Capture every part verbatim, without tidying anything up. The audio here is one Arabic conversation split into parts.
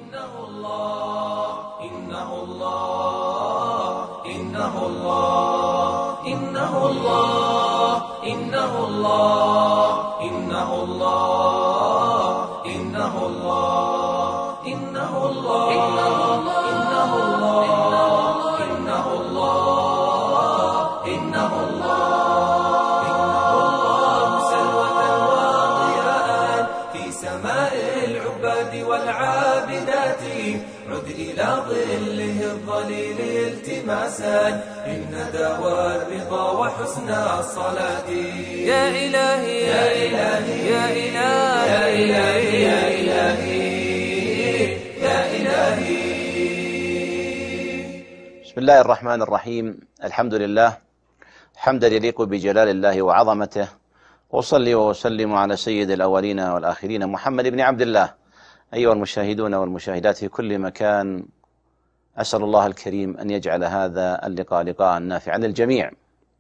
إنه الله إنه الله إنه الله إنه الله إنه الله إنه الله إنه الله إنه الله إنه الله إنه الله إنه الله إنه الله سلوة وضياء في سماء العباد والعابدات عد إلى ظله الظليل التماسا إن دواء الرضا وحسن الصلاة. يا إلهي يا إلهي يا إلهي يا إلهي يا إلهي يا إلهي. بسم الله الرحمن الرحيم. الحمد لله حمدا يليق بجلال الله وعظمته، وصلي وسلم على سيد الأولين والآخرين محمد بن عبد الله. أيها المشاهدون والمشاهدات في كل مكان، أسأل الله الكريم أن يجعل هذا اللقاء لقاء نافعا للجميع.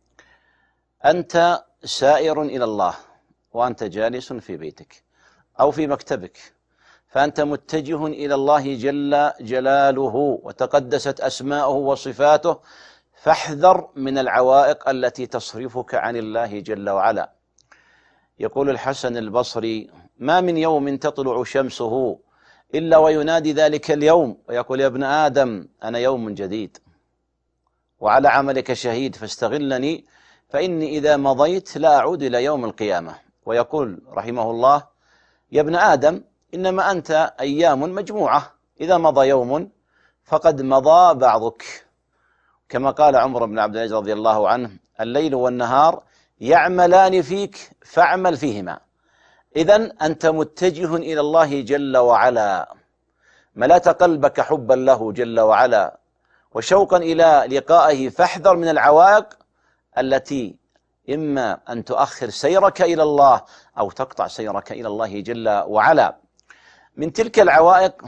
أنت سائر إلى الله وأنت جالس في بيتك أو في مكتبك، فأنت متجه إلى الله جل جلاله وتقدست أسماؤه وصفاته، فاحذر من العوائق التي تصرفك عن الله جل وعلا. يقول الحسن البصري: ما من يوم تطلع شمسه إلا وينادي ذلك اليوم ويقول: يا ابن آدم أنا يوم جديد وعلى عملك شهيد فاستغلني فإني إذا مضيت لا أعود إلى يوم القيامة. ويقول رحمه الله: يا ابن آدم إنما أنت أيام مجموعة، إذا مضى يوم فقد مضى بعضك. كما قال عمر بن عبد العزيز رضي الله عنه: الليل والنهار يعملان فيك فاعمل فيهما. إذن أنت متجه إلى الله جل وعلا، ملأت قلبك حبا له جل وعلا وشوقا إلى لقائه، فاحذر من العوائق التي إما أن تؤخر سيرك إلى الله أو تقطع سيرك إلى الله جل وعلا. من تلك العوائق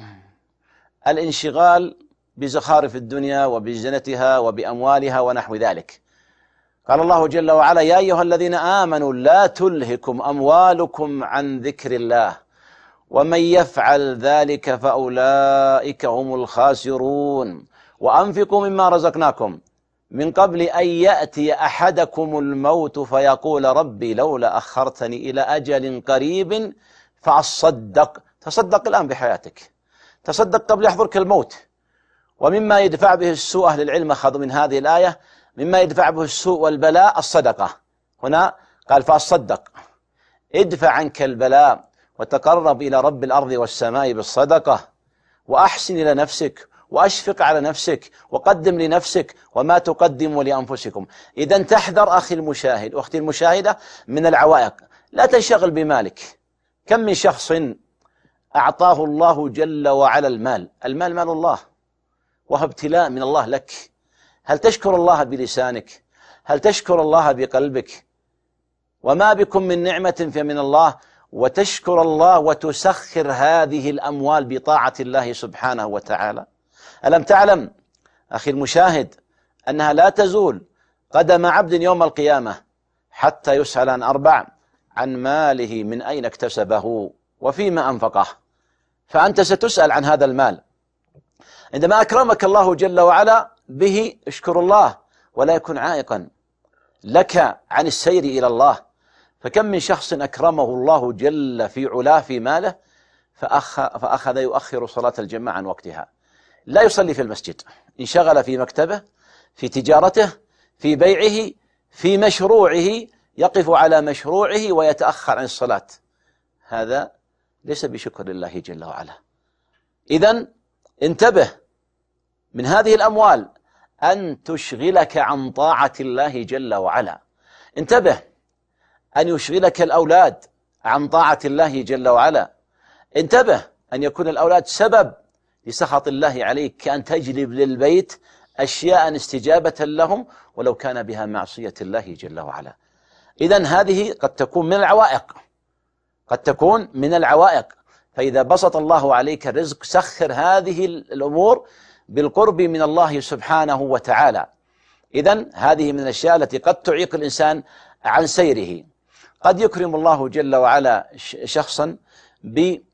الانشغال بزخارف الدنيا وبزينتها وبأموالها ونحو ذلك. قال الله جل وعلا: يا أيها الذين آمنوا لا تلهكم أموالكم عن ذكر الله ومن يفعل ذلك فأولئك هم الخاسرون وأنفقوا مما رزقناكم من قبل أن يأتي أحدكم الموت فيقول ربي لولا أخرتني إلى أجل قريب فأصدق. تصدق الآن بحياتك، تصدق قبل يحضرك الموت. ومما يدفع به السوء، أهل العلم أخذوا من هذه الآية مما يدفع به السوء والبلاء الصدقة. هنا قال فأصدق، ادفع عنك البلاء وتقرب إلى رب الأرض والسماء بالصدقة، وأحسن إلى نفسك وأشفق على نفسك وقدم لنفسك وما تقدموا لأنفسكم. إذن تحذر أخي المشاهد وأختي المشاهدة من العوائق. لا تنشغل بمالك. كم من شخص أعطاه الله جل وعلا المال، المال مال الله وهو ابتلاء من الله لك. هل تشكر الله بلسانك؟ هل تشكر الله بقلبك؟ وما بكم من نعمة فمن الله، وتشكر الله وتسخر هذه الأموال بطاعة الله سبحانه وتعالى. ألم تعلم أخي المشاهد أنها لا تزول قدم عبد يوم القيامة حتى يسأل عن أربع: عن ماله من أين اكتسبه وفيما أنفقه. فأنت ستسأل عن هذا المال. عندما أكرمك الله جل وعلا به اشكر الله ولا يكون عائقا لك عن السير إلى الله. فكم من شخص أكرمه الله جل في علاه في ماله فأخذ يؤخر صلاة الجماعة عن وقتها، لا يصلي في المسجد، انشغل في مكتبه، في تجارته، في بيعه، في مشروعه، يقف على مشروعه ويتأخر عن الصلاة. هذا ليس بشكر لله جل وعلا. إذن انتبه من هذه الأموال أن تشغلك عن طاعة الله جل وعلا. انتبه أن يشغلك الأولاد عن طاعة الله جل وعلا. انتبه أن يكون الأولاد سبب لسخط الله عليك، كأن تجلب للبيت أشياء استجابة لهم ولو كان بها معصية الله جل وعلا. إذن هذه قد تكون من العوائق، قد تكون من العوائق. فإذا بسط الله عليك الرزق سخر هذه الأمور بالقرب من الله سبحانه وتعالى. إذن هذه من الأشياء التي قد تعيق الإنسان عن سيره. قد يكرم الله جل وعلا شخصا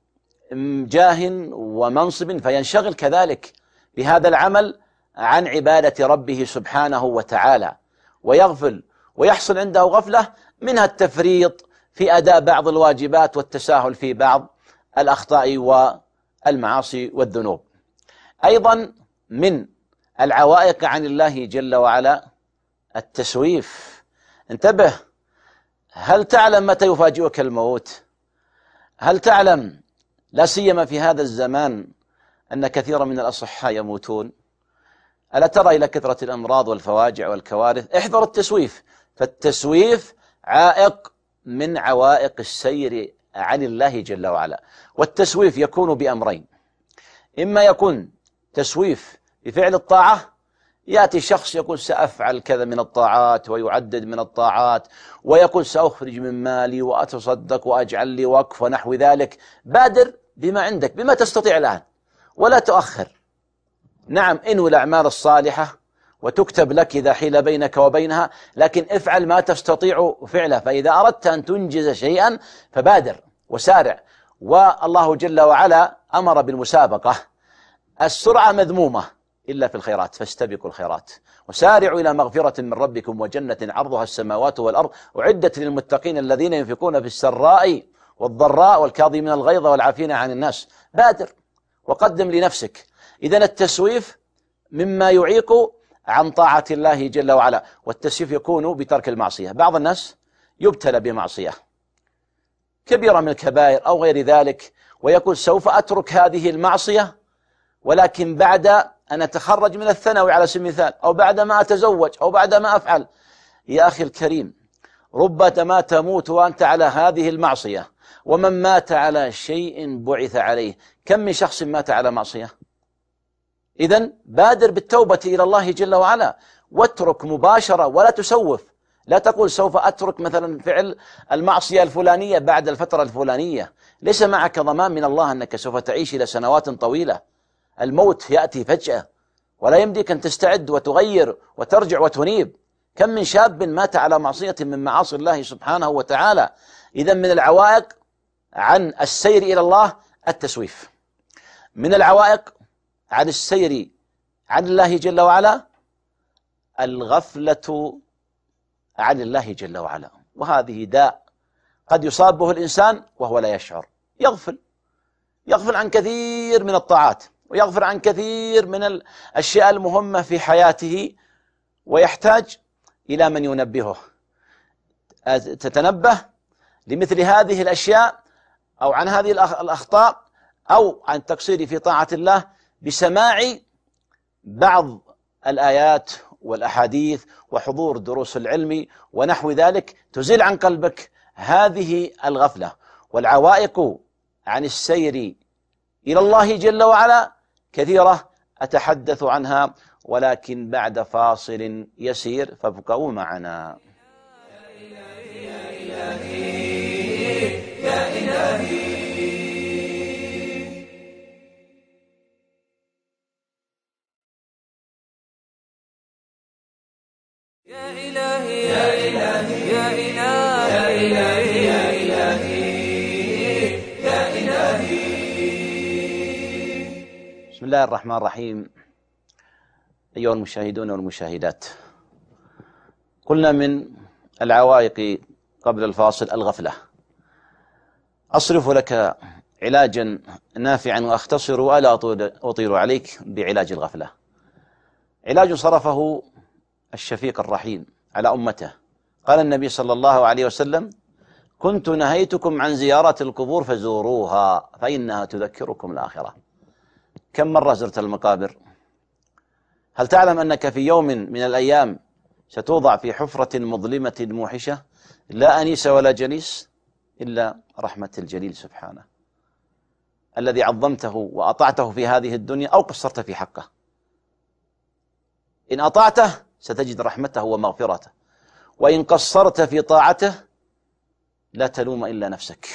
جاه ومنصب فينشغل كذلك بهذا العمل عن عبادة ربه سبحانه وتعالى، ويغفل ويحصل عنده غفلة، منها التفريط في أداء بعض الواجبات والتساهل في بعض الأخطاء والمعاصي والذنوب. أيضا من العوائق عن الله جل وعلا التسويف. انتبه، هل تعلم متى يفاجئك الموت؟ هل تعلم لا سيما في هذا الزمان أن كثيرا من الأصحاء يموتون؟ ألا ترى إلى كثرة الأمراض والفواجع والكوارث؟ احذر التسويف، فالتسويف عائق من عوائق السير عن الله جل وعلا. والتسويف يكون بأمرين: إما يكون تسويف بفعل الطاعة، يأتي شخص يقول سأفعل كذا من الطاعات ويعدد من الطاعات، ويقول سأخرج من مالي وأتصدق وأجعل لي وقف ونحو ذلك. بادر بما عندك، بما تستطيع الآن، ولا تؤخر. نعم، انوي الأعمال الصالحة وتكتب لك إذا حيل بينك وبينها، لكن افعل ما تستطيع فعله. فإذا أردت أن تنجز شيئا فبادر وسارع. والله جل وعلا أمر بالمسابقة. السرعة مذمومة إلا في الخيرات، فاستبقوا الخيرات وسارعوا إلى مغفرة من ربكم وجنة عرضها السماوات والأرض أعدت للمتقين الذين ينفقون في السراء والضراء والكاظمين الغيظ والعافين عن الناس. بادر وقدم لنفسك. إذن التسويف مما يعيق عن طاعة الله جل وعلا. والتسويف يكون بترك المعصية. بعض الناس يبتلى بمعصية كبيرة من الكبائر أو غير ذلك، ويقول سوف أترك هذه المعصية ولكن بعد أن أتخرج من الثانوي على سبيل المثال، أو بعد ما أتزوج، أو بعد ما أفعل. يا أخي الكريم، ربما تموت وأنت على هذه المعصية، ومن مات على شيء بعث عليه. كم من شخص مات على معصية؟ إذن بادر بالتوبة إلى الله جل وعلا، واترك مباشرة ولا تسوف. لا تقول سوف أترك مثلا فعل المعصية الفلانية بعد الفترة الفلانية. ليس معك ضمان من الله أنك سوف تعيش إلى سنوات طويلة. الموت يأتي فجأة، ولا يمديك أن تستعد وتغير وترجع وتنيب. كم من شاب مات على معصية من معاصي الله سبحانه وتعالى. إذن من العوائق عن السير إلى الله التسويف. من العوائق عن السير عن الله جل وعلا الغفلة عن الله جل وعلا، وهذه داء قد يصاب به الإنسان وهو لا يشعر. يغفل يغفل عن كثير من الطاعات، ويغفل عن كثير من الأشياء المهمة في حياته، ويحتاج إلى من ينبهه. تتنبه لمثل هذه الأشياء أو عن هذه الأخطاء أو عن التقصير في طاعة الله بسماع بعض الآيات والأحاديث وحضور دروس العلم ونحو ذلك، تزيل عن قلبك هذه الغفلة. والعوائق عن السير إلى الله جل وعلا كثيرة أتحدث عنها، ولكن بعد فاصل يسير، فابقوا معنا. يا إلهي يا إلهي يا إلهي يا إلهي يا إلهي يا إلهي يا إلهي. بسم الله الرحمن الرحيم. أيها المشاهدون والمشاهدات، قلنا من العوائق قبل الفاصل الغفلة. أصرف لك علاجا نافعا وأختصر ولا أطيل عليك بعلاج الغفلة. علاج صرفه الشفيق الرحيم على أمته. قال النبي صلى الله عليه وسلم: كنت نهيتكم عن زيارة القبور فزوروها فإنها تذكركم الآخرة. كم مرة زرت المقابر؟ هل تعلم أنك في يوم من الأيام ستوضع في حفرة مظلمة موحشة لا أنيس ولا جليس إلا رحمة الجليل سبحانه، الذي عظمته وأطعته في هذه الدنيا أو قصرت في حقه. إن أطعته ستجد رحمته ومغفرته، وإن قصرت في طاعته لا تلوم إلا نفسك.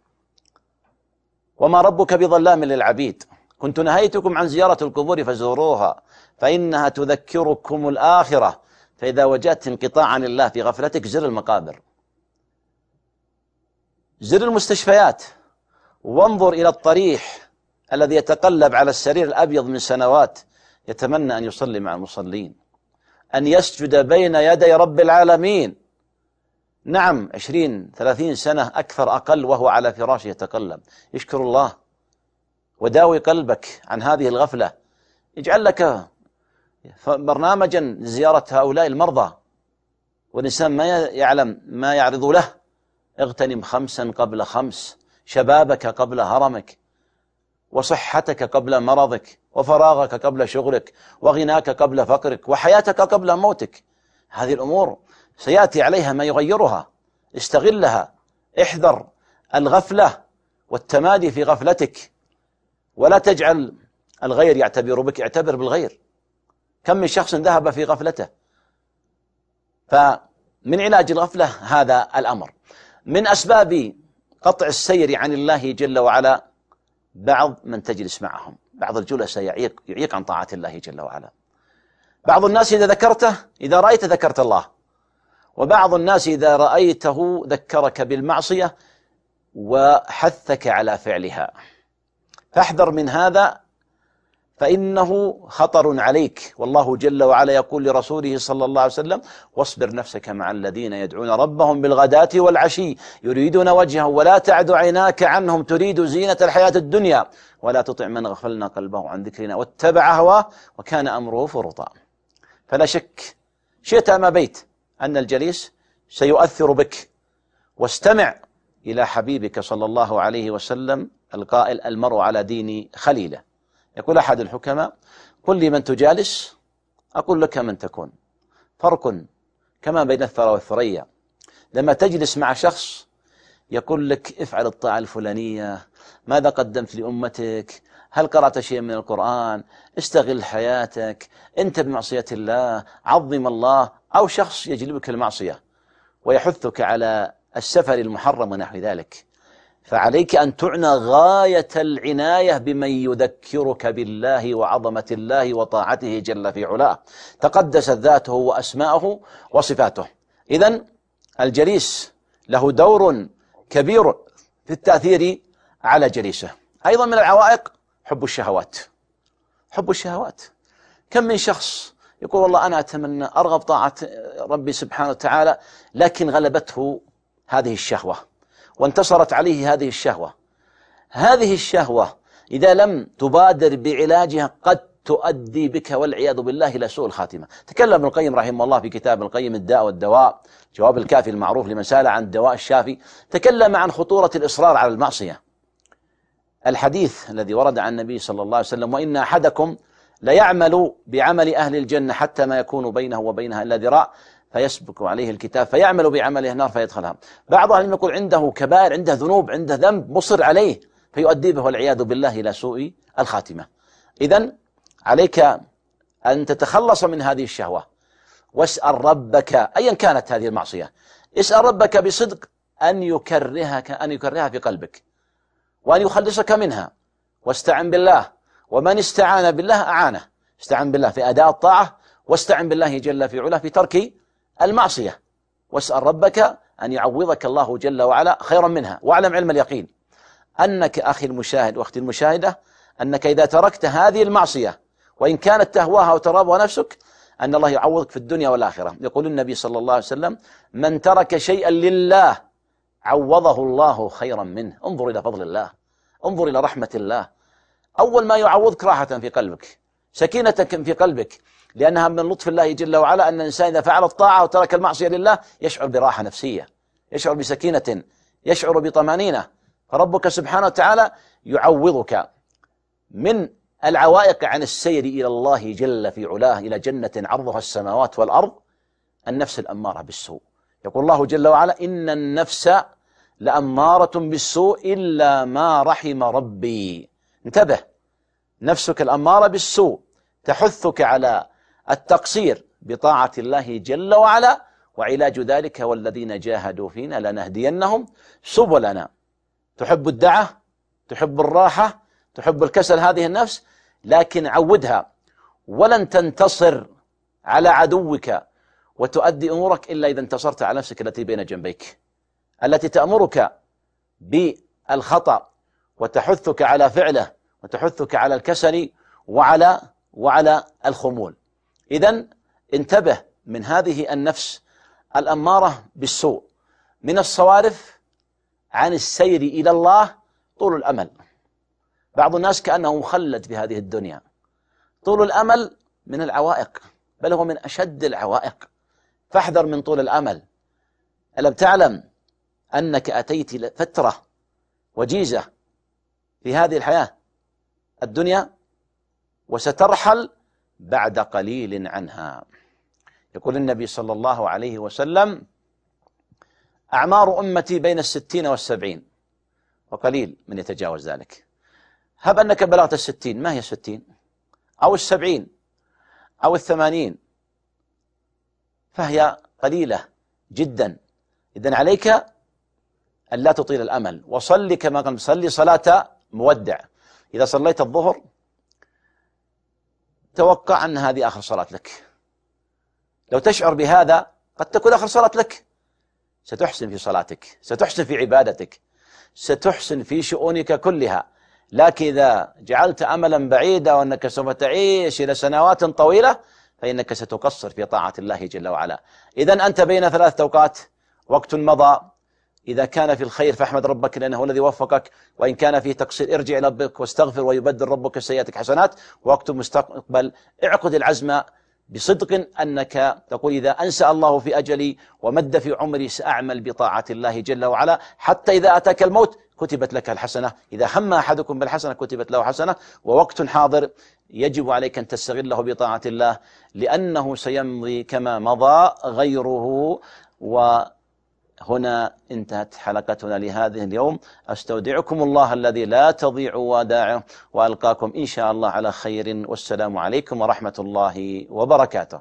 وما ربك بظلام للعبيد. كنت نهيتكم عن زيارة القبور فزوروها فإنها تذكركم الآخرة. فإذا وجدت انقطاع عن الله في غفلتك زر المقابر، زر المستشفيات، وانظر إلى الطريح الذي يتقلب على السرير الأبيض من سنوات يتمنى أن يصلي مع المصلين، أن يسجد بين يدي رب العالمين. نعم، عشرين ثلاثين سنة أكثر أقل وهو على فراشه يتقلب. يشكر الله وداوي قلبك عن هذه الغفلة. اجعل لك برنامجا لزيارة هؤلاء المرضى، والإنسان ما يعلم ما يعرض له. اغتنم خمسا قبل خمس: شبابك قبل هرمك، وصحتك قبل مرضك، وفراغك قبل شغلك، وغناك قبل فقرك، وحياتك قبل موتك. هذه الأمور سيأتي عليها ما يغيرها. استغلها. احذر الغفلة والتمادي في غفلتك، ولا تجعل الغير يعتبر بك، اعتبر بالغير. كم من شخص ذهب في غفلته. فمن علاج الغفلة هذا الأمر. من أسباب قطع السير عن الله جل وعلا بعض من تجلس معهم. بعض الجلساء يعيق, يعيق عن طاعة الله جل وعلا. بعض الناس إذا ذكرته إذا رأيت ذكرت الله، وبعض الناس إذا رأيته ذكرك بالمعصية وحثك على فعلها. فاحذر من هذا، فإنه خطر عليك. والله جل وعلا يقول لرسوله صلى الله عليه وسلم: واصبر نفسك مع الذين يدعون ربهم بالغداة والعشي يريدون وجهه ولا تعد عيناك عنهم تريد زينة الحياة الدنيا ولا تطع من غفلنا قلبه عن ذكرنا واتبع هواه وكان أمره فرطا. فلا شك شئت أم أبيت أن الجليس سيؤثر بك. واستمع إلى حبيبك صلى الله عليه وسلم القائل: المرء على دين خليله. يقول أحد الحكماء: قل لي من تجالس أقول لك من تكون. فرق كما بين الثرى والثريا. لما تجلس مع شخص يقول لك افعل الطاعة الفلانية، ماذا قدمت لأمتك، هل قرأت شيئا من القرآن، استغل حياتك، انت بمعصية الله، عظم الله. أو شخص يجلبك المعصية ويحثك على السفر المحرم ونحو ذلك. فعليك أن تعنى غاية العناية بمن يذكرك بالله وعظمة الله وطاعته جل في علاه، تقدست ذاته وأسماءه وصفاته. إذن الجليس له دور كبير في التأثير على جليسه. أيضا من العوائق حب الشهوات. حب الشهوات. كم من شخص يقول: والله أنا أتمنى أرغب طاعة ربي سبحانه وتعالى، لكن غلبته هذه الشهوة وانتصرت عليه هذه الشهوة. هذه الشهوة إذا لم تبادر بعلاجها قد تؤدي بك والعياذ بالله إلى سوء الخاتمة. تكلم ابن القيم رحمه الله في كتاب القيم الداء والدواء، جواب الكافي المعروف لمن سأل عن الدواء الشافي، تكلم عن خطورة الإصرار على المعصية. الحديث الذي ورد عن النبي صلى الله عليه وسلم: وإن أحدكم ليعمل بعمل أهل الجنة حتى ما يكون بينه وبينها إلا ذراع فيسبق عليه الكتاب فيعمل بعمله النار فيدخلها. بعض أهل يقول عنده كبائر، عنده ذنوب، عنده ذنب مصر عليه فيؤدي به والعياذ بالله إلى سوء الخاتمة. إذن عليك أن تتخلص من هذه الشهوة، واسأل ربك أيا كانت هذه المعصية، اسأل ربك بصدق أن يكرهك أن يكرهها في قلبك وأن يخلصك منها، واستعن بالله، ومن استعان بالله أعانه. استعن بالله في أداء الطاعة، واستعن بالله جل في علاه في ترك المعصية، واسأل ربك أن يعوضك الله جل وعلا خيرا منها. واعلم علم اليقين أنك أخي المشاهد وأختي المشاهدة أنك إذا تركت هذه المعصية وإن كانت تهواها وترابها نفسك أن الله يعوضك في الدنيا والآخرة. يقول النبي صلى الله عليه وسلم: من ترك شيئا لله عوضه الله خيرا منه. انظر إلى فضل الله، انظر إلى رحمة الله. أول ما يعوضك راحة في قلبك، سكينة في قلبك، لأنها من لطف الله جل وعلا أن الإنسان إذا فعل الطاعة وترك المعصية لله يشعر براحة نفسية، يشعر بسكينة، يشعر بطمانينة. فربك سبحانه وتعالى يعوضك. من العوائق عن السير إلى الله جل في علاه إلى جنة عرضها السماوات والأرض النفس الأمارة بالسوء. يقول الله جل وعلا: إن النفس لأمارة بالسوء إلا ما رحم ربي. انتبه، نفسك الأمارة بالسوء تحثك على التقصير بطاعة الله جل وعلا، وعلاج ذلك: والذين جاهدوا فينا لنهدينهم سبلنا. تحب الدعة، تحب الراحة، تحب الكسل هذه النفس، لكن عودها، ولن تنتصر على عدوك وتؤدي أمورك إلا إذا انتصرت على نفسك التي بين جنبيك، التي تأمرك بالخطأ وتحثك على فعله وتحثك على الكسل وعلى وعلى الخمول. إذن انتبه من هذه النفس الأمارة بالسوء من الصوارف عن السير إلى الله طول الأمل. بعض الناس كأنه مخلد في هذه الدنيا. طول الأمل من العوائق، بل هو من أشد العوائق، فاحذر من طول الأمل. ألم تعلم أنك أتيت فترة وجيزة في هذه الحياة الدنيا وسترحل بعد قليل عنها؟ يقول النبي صلى الله عليه وسلم: أعمار أمتي بين الستين والسبعين، وقليل من يتجاوز ذلك. هب أنك بلغت الستين، ما هي الستين أو السبعين أو الثمانين، فهي قليلة جدا. إذن عليك أن لا تطيل الأمل، وصلي كما قال صلي صلاة مودع. إذا صليت الظهر توقع أن هذه آخر صلاة لك. لو تشعر بهذا قد تكون آخر صلاة لك. ستحسن في صلاتك، ستحسن في عبادتك، ستحسن في شؤونك كلها. لكن إذا جعلت أملا بعيدا وأنك سوف تعيش إلى سنوات طويلة فإنك ستقصر في طاعة الله جل وعلا. إذن أنت بين ثلاث أوقات: وقت مضى إذا كان في الخير فاحمد ربك لأنه هو الذي وفقك، وإن كان فيه تقصير ارجع إلى ربك واستغفر ويبدل ربك سيئاتك حسنات. ووقت مستقبل اعقد العزم بصدق أنك تقول: إذا أنسى الله في أجلي ومد في عمري سأعمل بطاعة الله جل وعلا حتى إذا أتاك الموت كتبت لك الحسنة. إذا هم أحدكم بالحسنة كتبت له حسنة. ووقت حاضر يجب عليك أن تستغله بطاعة الله لأنه سيمضي كما مضى غيره. وهنا انتهت حلقتنا لهذه اليوم. أستودعكم الله الذي لا تضيع ودائعه، وألقاكم إن شاء الله على خير، والسلام عليكم ورحمة الله وبركاته.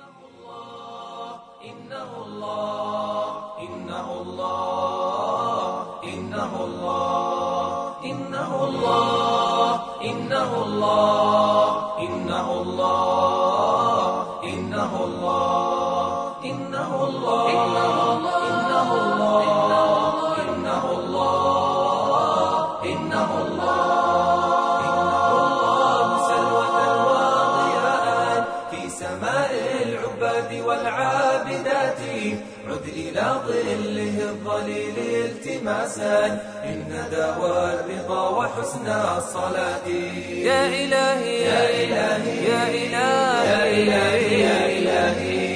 إنه الله إنه الله إنه الله إنه الله إنه الله إنه الله إنه الله إنه الله إنه الله إنه الله إنه الله سلوة وضياء في سماء العباد والعابدات، عد إلى ظله الظليل التماسا إن دواء الرضا وحسن الصلاة. يا إلهي يا إلهي يا إلهي يا إلهي يا إلهي